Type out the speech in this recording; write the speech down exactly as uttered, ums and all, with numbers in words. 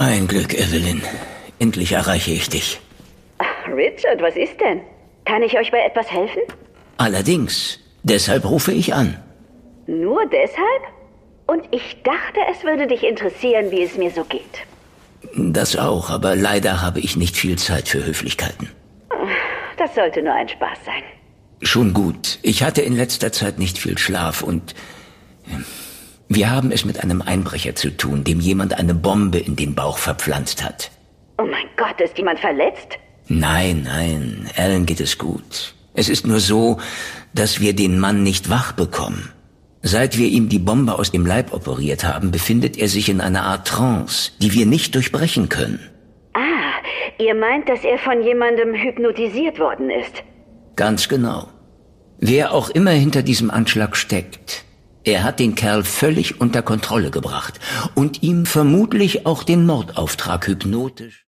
Ein Glück, Evelyn. Endlich erreiche ich dich. Ach, Richard, was ist denn? Kann ich euch bei etwas helfen? Allerdings. Deshalb rufe ich an. Nur deshalb? Und ich dachte, es würde dich interessieren, wie es mir so geht. Das auch, aber leider habe ich nicht viel Zeit für Höflichkeiten. Das sollte nur ein Spaß sein. Schon gut. Ich hatte in letzter Zeit nicht viel Schlaf und wir haben es mit einem Einbrecher zu tun, dem jemand eine Bombe in den Bauch verpflanzt hat. Oh mein Gott, ist jemand verletzt? Nein, nein, Alan geht es gut. Es ist nur so, dass wir den Mann nicht wach bekommen. Seit wir ihm die Bombe aus dem Leib operiert haben, befindet er sich in einer Art Trance, die wir nicht durchbrechen können. Ah, ihr meint, dass er von jemandem hypnotisiert worden ist? Ganz genau. Wer auch immer hinter diesem Anschlag steckt, er hat den Kerl völlig unter Kontrolle gebracht und ihm vermutlich auch den Mordauftrag hypnotisch